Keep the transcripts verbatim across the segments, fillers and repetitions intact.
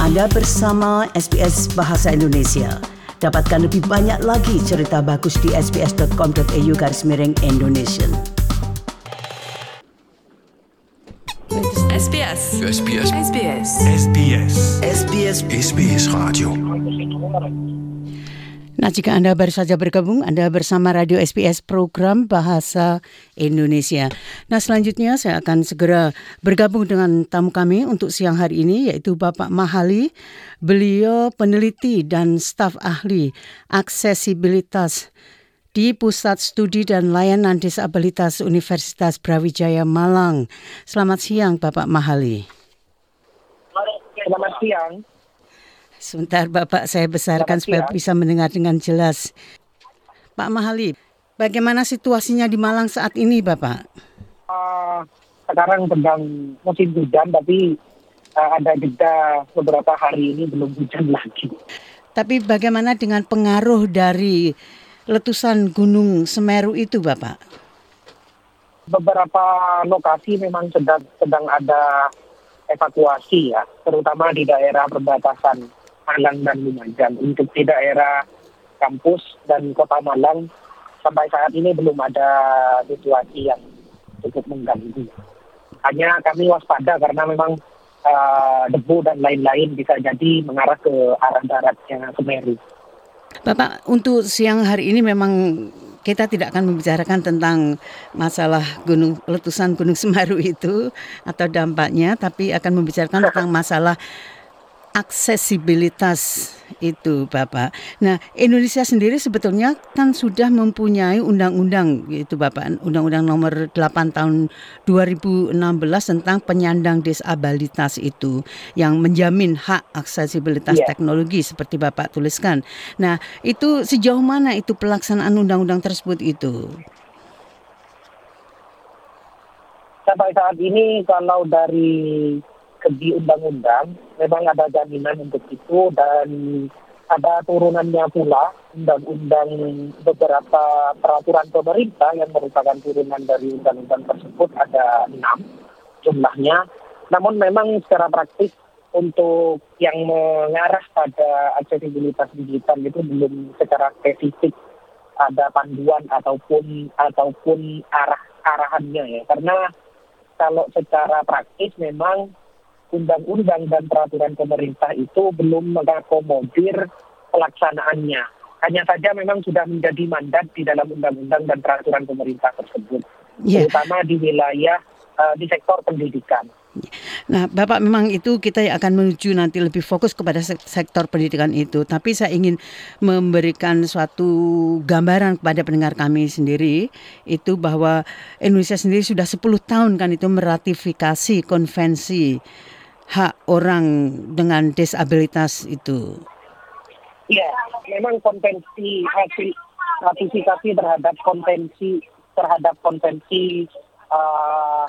Anda bersama S B S Bahasa Indonesia. Dapatkan lebih banyak lagi cerita bagus di sbs.com.au garis miring Indonesian. S B S. S B S. S B S. S B S. S B S S B S Radio. Nah, jika Anda baru saja bergabung, Anda bersama Radio S B S Program Bahasa Indonesia. Nah, selanjutnya saya akan segera bergabung dengan tamu kami untuk siang hari ini, yaitu Bapak Mahali. Beliau peneliti dan staf ahli aksesibilitas di Pusat Studi dan Layanan Disabilitas Universitas Brawijaya Malang. Selamat siang, Bapak Mahali. Selamat siang. Sebentar Bapak, saya besarkan supaya bisa mendengar dengan jelas. Pak Mahali, bagaimana situasinya di Malang saat ini, Bapak? Uh, sekarang sedang musim hujan, tapi uh, ada jeda beberapa hari ini belum hujan lagi. Tapi bagaimana dengan pengaruh dari letusan Gunung Semeru itu, Bapak? Beberapa lokasi memang sedang sedang ada evakuasi ya, terutama di daerah perbatasan Malang dan Lumajang. Untuk di daerah kampus dan kota Malang, sampai saat ini belum ada situasi yang cukup mengganggu. Hanya kami waspada karena memang uh, debu dan lain-lain bisa jadi mengarah ke arah daratnya Semeru. Bapak, untuk siang hari ini memang kita tidak akan membicarakan tentang masalah gunung letusan Gunung Semeru itu atau dampaknya, tapi akan membicarakan tentang masalah aksesibilitas itu, Bapak. Nah, Indonesia sendiri sebetulnya kan sudah mempunyai undang-undang itu, Bapak, Undang-Undang Nomor delapan Tahun dua ribu enam belas tentang penyandang disabilitas itu yang menjamin hak aksesibilitas yeah. teknologi seperti Bapak tuliskan. Nah, itu sejauh mana itu pelaksanaan undang-undang tersebut itu? Sampai saat ini kalau dari segi undang-undang memang ada jaminan untuk itu, dan ada turunannya pula undang-undang beberapa peraturan pemerintah yang merupakan turunan dari undang-undang tersebut, ada enam jumlahnya. Namun memang secara praktis untuk yang mengarah pada aksesibilitas digital itu belum secara spesifik ada panduan ataupun ataupun arah arahannya ya, karena kalau secara praktis memang undang-undang dan peraturan pemerintah itu belum mengakomodir pelaksanaannya. Hanya saja memang sudah menjadi mandat di dalam undang-undang dan peraturan pemerintah tersebut, yeah. terutama di wilayah uh, di sektor pendidikan. Nah, Bapak, memang itu kita akan menuju nanti lebih fokus kepada sektor pendidikan itu. Tapi saya ingin memberikan suatu gambaran kepada pendengar kami sendiri, itu bahwa Indonesia sendiri sudah sepuluh tahun kan itu meratifikasi konvensi hak orang dengan disabilitas itu. Ya, memang konvensi hasil ratifikasi terhadap konvensi terhadap konvensi uh,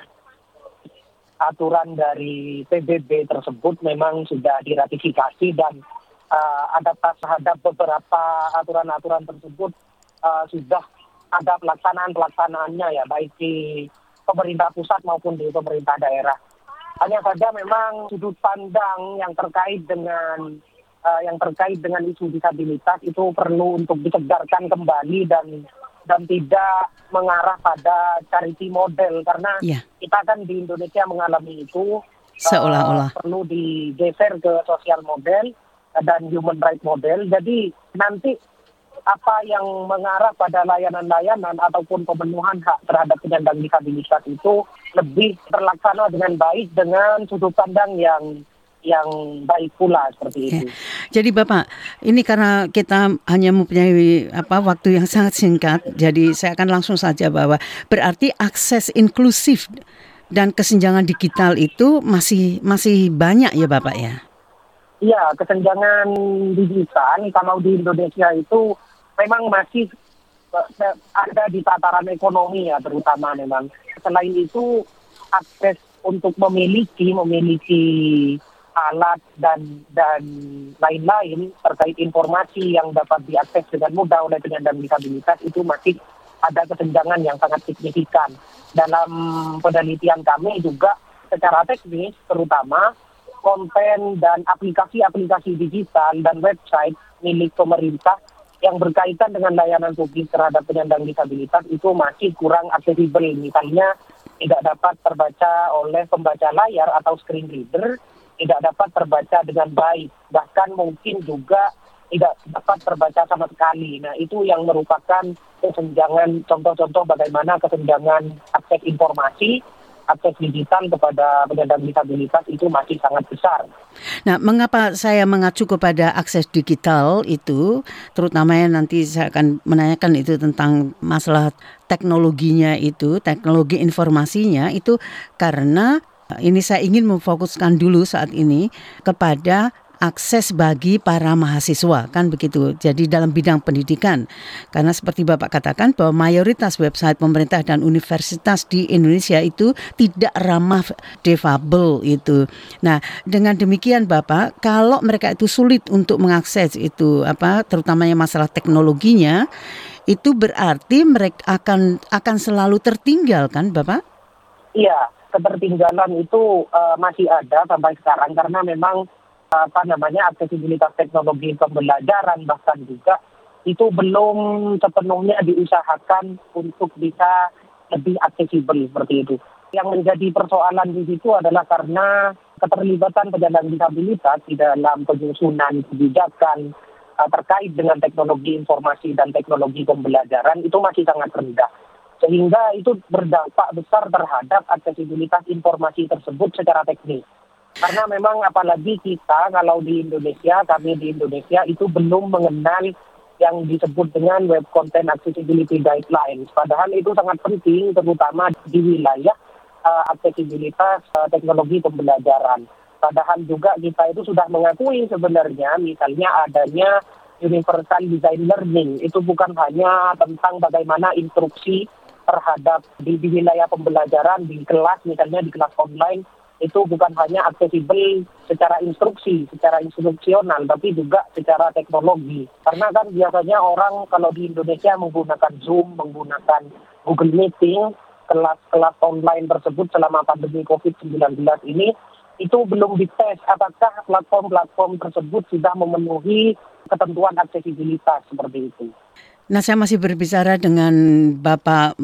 aturan dari P B B tersebut memang sudah diratifikasi, dan uh, adaptasi terhadap beberapa aturan-aturan tersebut uh, sudah ada pelaksanaan-pelaksanaannya ya, baik di pemerintah pusat maupun di pemerintah daerah. Hanya saja memang sudut pandang yang terkait dengan uh, yang terkait dengan isu disabilitas itu perlu untuk disegarkan kembali dan dan tidak mengarah pada charity model, karena yeah. kita kan di Indonesia mengalami itu seolah-olah uh, perlu digeser ke sosial model dan human right model. Jadi nanti apa yang mengarah pada layanan-layanan ataupun pemenuhan hak terhadap penyandang disabilitas itu lebih terlaksana dengan baik dengan sudut pandang yang yang baik pula seperti itu. Ya. Jadi Bapak, ini karena kita hanya mempunyai apa waktu yang sangat singkat, jadi saya akan langsung saja bahwa berarti akses inklusif dan kesenjangan digital itu masih masih banyak ya Bapak ya? Iya, kesenjangan digital kalau di Indonesia itu memang masih ada di tataran ekonomi ya, terutama memang. Selain itu, akses untuk memiliki memiliki alat dan dan lain-lain terkait informasi yang dapat diakses dengan mudah oleh penyandang disabilitas itu masih ada kesenjangan yang sangat signifikan. Dalam penelitian kami juga secara teknis, terutama konten dan aplikasi-aplikasi digital dan website milik pemerintah yang berkaitan dengan layanan publik terhadap penyandang disabilitas itu masih kurang aksesibel. Misalnya tidak dapat terbaca oleh pembaca layar atau screen reader, tidak dapat terbaca dengan baik, bahkan mungkin juga tidak dapat terbaca sama sekali. Nah, itu yang merupakan kesenjangan, contoh-contoh bagaimana kesenjangan akses informasi, akses digital kepada penyandang disabilitas itu masih sangat besar. Nah, mengapa saya mengacu kepada akses digital itu, terutama nanti saya akan menanyakan itu tentang masalah teknologinya itu, teknologi informasinya itu, karena ini saya ingin memfokuskan dulu saat ini kepada akses bagi para mahasiswa, kan begitu. Jadi dalam bidang pendidikan, karena seperti Bapak katakan bahwa mayoritas website pemerintah dan universitas di Indonesia itu tidak ramah difabel itu. Nah, dengan demikian Bapak, kalau mereka itu sulit untuk mengakses itu apa, terutamanya masalah teknologinya, itu berarti mereka akan akan selalu tertinggal, kan Bapak? Iya, ketertinggalan itu uh, masih ada sampai sekarang karena memang apa namanya aksesibilitas teknologi pembelajaran bahkan juga itu belum sepenuhnya diusahakan untuk bisa lebih aksesibel seperti itu. Yang menjadi persoalan di situ adalah karena keterlibatan penyandang disabilitas di dalam penyusunan kebijakan uh, terkait dengan teknologi informasi dan teknologi pembelajaran itu masih sangat rendah. Sehingga itu berdampak besar terhadap aksesibilitas informasi tersebut secara teknis. Karena memang apalagi kita kalau di Indonesia, kami di Indonesia itu belum mengenal yang disebut dengan Web Content Accessibility Guidelines. Padahal itu sangat penting terutama di wilayah uh, aksesibilitas uh, teknologi pembelajaran. Padahal juga kita itu sudah mengakui sebenarnya misalnya adanya Universal Design Learning. Itu bukan hanya tentang bagaimana instruksi terhadap di, di wilayah pembelajaran di kelas, misalnya di kelas online, itu bukan hanya aksesibel secara instruksi, secara instruksional, tapi juga secara teknologi. Karena kan biasanya orang kalau di Indonesia menggunakan Zoom, menggunakan Google Meeting, kelas-kelas online tersebut selama pandemi covid sembilan belas ini, itu belum dites apakah platform-platform tersebut sudah memenuhi ketentuan aksesibilitas seperti itu. Nah, saya masih berbicara dengan Bapak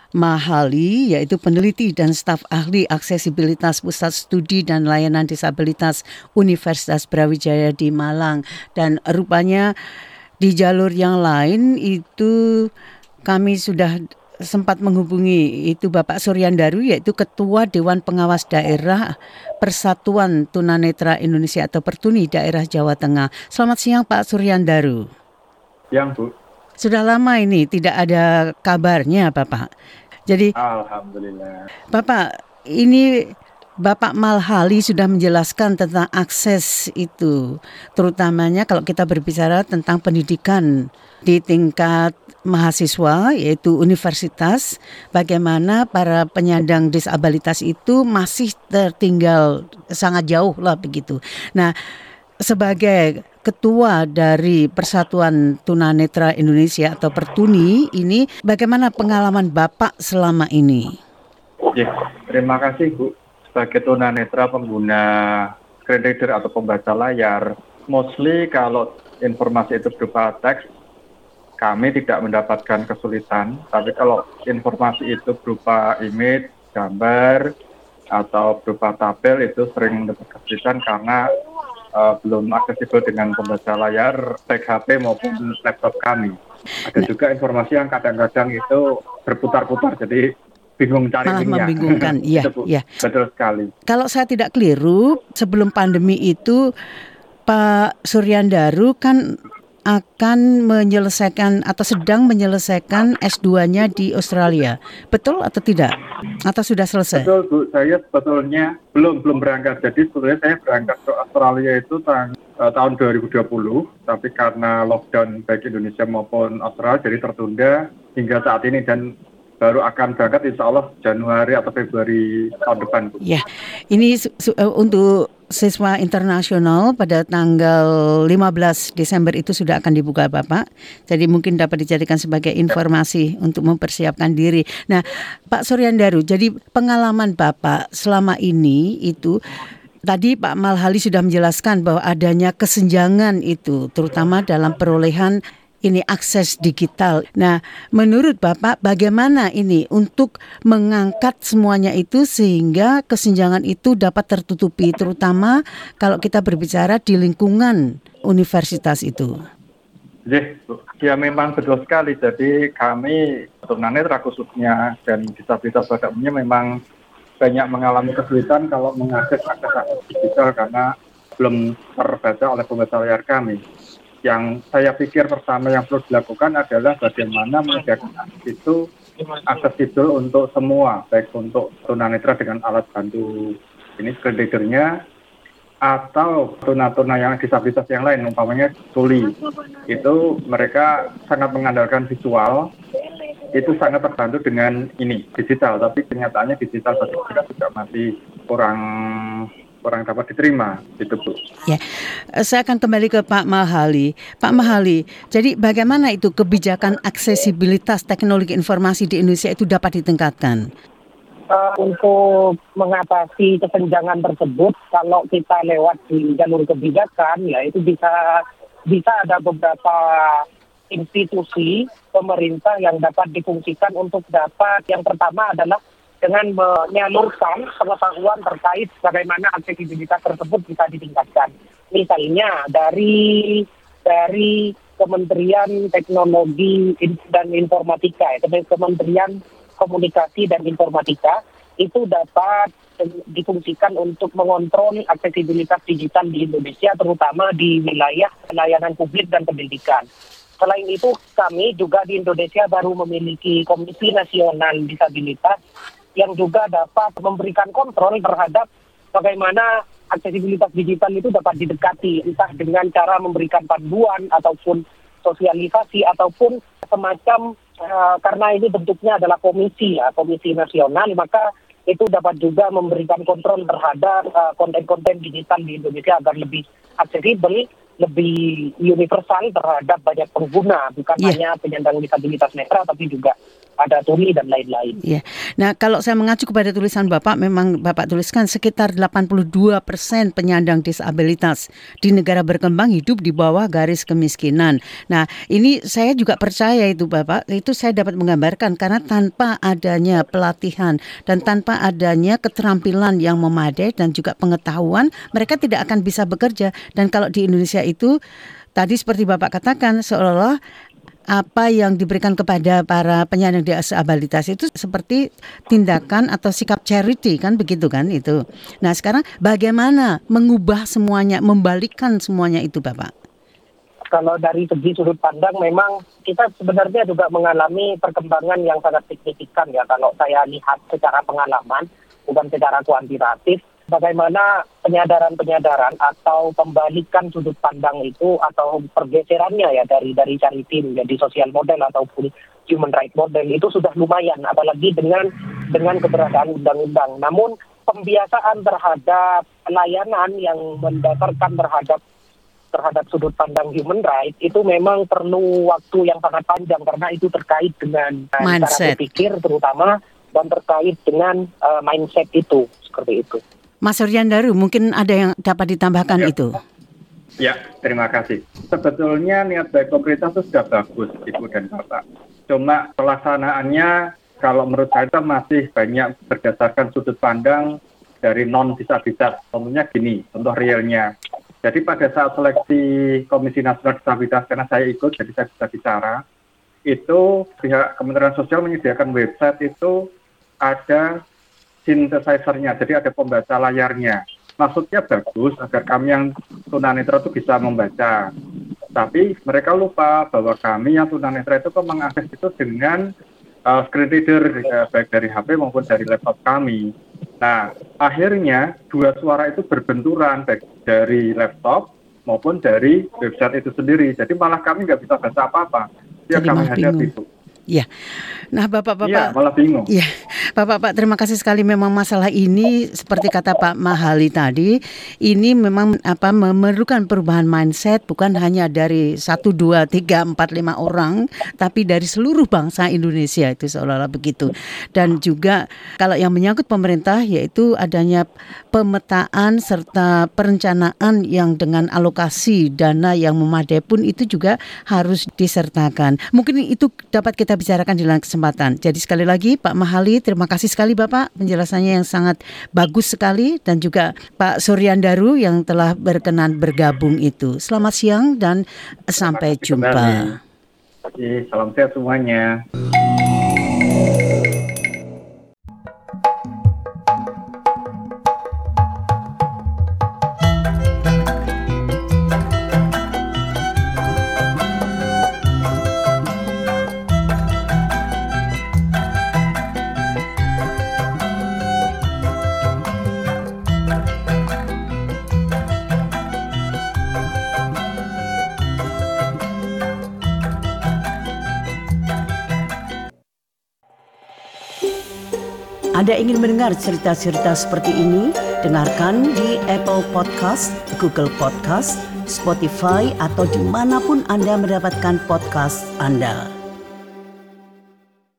Mahali, yaitu peneliti dan staf ahli aksesibilitas Pusat Studi dan Layanan Disabilitas Universitas Brawijaya di Malang. Dan rupanya di jalur yang lain itu kami sudah sempat menghubungi itu Bapak Suryandaru, yaitu Ketua Dewan Pengawas Daerah Persatuan Tunanetra Indonesia atau Pertuni Daerah Jawa Tengah. Selamat siang Pak Suryandaru. Siang Bu. Sudah lama ini tidak ada kabarnya Bapak. Jadi Alhamdulillah. Bapak, ini Bapak Malhali sudah menjelaskan tentang akses itu, terutamanya kalau kita berbicara tentang pendidikan di tingkat mahasiswa, yaitu universitas, bagaimana para penyandang disabilitas itu masih tertinggal sangat jauh lah begitu. Nah, sebagai Ketua dari Persatuan Tunanetra Indonesia atau Pertuni ini, bagaimana pengalaman Bapak selama ini? Ya, terima kasih Bu. Sebagai tunanetra pengguna screen reader atau pembaca layar, mostly kalau informasi itu berupa teks, kami tidak mendapatkan kesulitan. Tapi kalau informasi itu berupa image, gambar, atau berupa tabel itu sering mendapat kesulitan karena Uh, belum aksesibel dengan pembaca layar baik H P maupun laptop kami. Ada nah, juga informasi yang kadang-kadang itu berputar-putar, jadi bingung cari malah linknya. Membingungkan, iya, iya. Betul sekali. Kalau saya tidak keliru, sebelum pandemi itu Pak Suryandaru kan akan menyelesaikan atau sedang menyelesaikan S dua-nya di Australia. Betul atau tidak? Atau sudah selesai? Betul Bu, saya sebetulnya belum belum berangkat. Jadi sebetulnya saya berangkat ke Australia itu tahun, uh, tahun dua ribu dua puluh, tapi karena lockdown baik Indonesia maupun Australia jadi tertunda hingga saat ini dan baru akan berangkat insya Allah Januari atau Februari tahun depan Bu. Ya, ini su- su- uh, untuk siswa internasional pada tanggal lima belas Desember itu sudah akan dibuka Bapak. Jadi mungkin dapat dijadikan sebagai informasi untuk mempersiapkan diri. Nah, Pak Suryandaru, jadi pengalaman Bapak selama ini itu tadi Pak Malhali sudah menjelaskan bahwa adanya kesenjangan itu, terutama dalam perolehan ini akses digital. Nah, menurut Bapak bagaimana ini untuk mengangkat semuanya itu sehingga kesenjangan itu dapat tertutupi, terutama kalau kita berbicara di lingkungan universitas itu? Ya memang betul sekali. Jadi kami tunanetra khususnya dan disabilitas pada umumnya memang banyak mengalami kesulitan kalau mengakses akses digital karena belum terbaca oleh pembaca layar kami. Yang saya pikir pertama yang perlu dilakukan adalah bagaimana menyediakan akses itu aksesibel untuk semua, baik untuk tunanetra dengan alat bantu ini screen reader-nya atau tuna-tuna yang disabilitas yang lain, umpamanya tuli. Itu mereka sangat mengandalkan visual, itu sangat terbantu dengan ini digital, tapi kenyataannya digital bagi mereka juga masih kurang kurang dapat diterima, gitu Bu. Ya, saya akan kembali ke Pak Malhali. Pak Malhali, jadi bagaimana itu kebijakan aksesibilitas teknologi informasi di Indonesia itu dapat ditingkatkan? Uh, untuk mengatasi kesenjangan tersebut, kalau kita lewat di jalur kebijakan, ya itu bisa bisa ada beberapa institusi pemerintah yang dapat difungsikan untuk dapat, yang pertama adalah dengan menyalurkan pengetahuan terkait bagaimana aksesibilitas tersebut bisa ditingkatkan. Misalnya dari dari Kementerian Teknologi dan Informatika, ya, Kementerian Komunikasi dan Informatika itu dapat difungsikan untuk mengontrol aksesibilitas digital di Indonesia, terutama di wilayah layanan publik dan pendidikan. Selain itu, kami juga di Indonesia baru memiliki Komisi Nasional Disabilitas yang juga dapat memberikan kontrol terhadap bagaimana aksesibilitas digital itu dapat didekati, entah dengan cara memberikan panduan ataupun sosialisasi ataupun semacam uh, karena ini bentuknya adalah komisi ya, komisi nasional, maka itu dapat juga memberikan kontrol terhadap uh, konten-konten digital di Indonesia agar lebih aksesibel, lebih universal terhadap banyak pengguna, bukan yeah. hanya penyandang disabilitas netra tapi juga ada tuli dan lain-lain. Ya. Nah, kalau saya mengacu kepada tulisan Bapak, memang Bapak tuliskan sekitar delapan puluh dua persen penyandang disabilitas di negara berkembang hidup di bawah garis kemiskinan. Nah, ini saya juga percaya itu Bapak, itu saya dapat menggambarkan karena tanpa adanya pelatihan dan tanpa adanya keterampilan yang memadai dan juga pengetahuan, mereka tidak akan bisa bekerja. Dan kalau di Indonesia itu, tadi seperti Bapak katakan, seolah-olah apa yang diberikan kepada para penyandang disabilitas itu seperti tindakan atau sikap charity, kan begitu kan itu. Nah, sekarang bagaimana mengubah semuanya, membalikkan semuanya itu Bapak? Kalau dari segi sudut pandang memang kita sebenarnya juga mengalami perkembangan yang sangat signifikan ya, kalau saya lihat secara pengalaman, bukan secara kuantitatif. Bagaimana penyadaran-penyadaran atau pembalikan sudut pandang itu atau pergeserannya ya dari dari charity menjadi sosial model ataupun human right model itu sudah lumayan, apalagi dengan dengan keberadaan undang-undang. Namun pembiasaan terhadap pelayanan yang mendasarkan terhadap terhadap sudut pandang human right itu memang perlu waktu yang sangat panjang karena itu terkait dengan cara berpikir terutama dan terkait dengan uh, mindset itu, seperti itu. Mas Suryandaru, mungkin ada yang dapat ditambahkan ya. itu? Ya, terima kasih. Sebetulnya niat baik pemerintah itu sudah bagus, Ibu dan Bapak. Cuma pelaksanaannya kalau menurut saya masih banyak berdasarkan sudut pandang dari non-disabilitas. Contohnya gini, contoh realnya. Jadi pada saat seleksi Komisi Nasional Disabilitas, karena saya ikut, jadi saya bisa bicara, itu pihak Kementerian Sosial menyediakan website itu ada synthesizer-nya, jadi ada pembaca layarnya. Maksudnya bagus agar kami yang tunanetra itu bisa membaca. Tapi mereka lupa bahwa kami yang tunanetra itu kok mengakses itu dengan uh, screen reader, uh, baik dari H P maupun dari laptop kami. Nah, akhirnya dua suara itu berbenturan, baik dari laptop maupun dari website itu sendiri. Jadi malah kami nggak bisa baca apa-apa. Ya kami hadapi itu. Ya, nah Bapak-Bapak, Iya, malah bingung. ya, Bapak-Bapak terima kasih sekali. Memang masalah ini seperti kata Pak Mahali tadi, ini memang apa memerlukan perubahan mindset bukan hanya dari satu, dua, tiga, empat, lima orang, tapi dari seluruh bangsa Indonesia itu seolah-olah begitu. Dan juga kalau yang menyangkut pemerintah yaitu adanya pemetaan serta perencanaan yang dengan alokasi dana yang memadai pun itu juga harus disertakan. Mungkin itu dapat kita bicarakan di lain kesempatan. Jadi sekali lagi Pak Mahali, terima kasih sekali Bapak penjelasannya yang sangat bagus sekali, dan juga Pak Suryandaru yang telah berkenan bergabung itu. Selamat siang dan sampai jumpa. Oke, salam sehat semuanya. Anda ingin mendengar cerita-cerita seperti ini? Dengarkan di Apple Podcast, Google Podcast, Spotify, atau dimanapun Anda mendapatkan podcast Anda.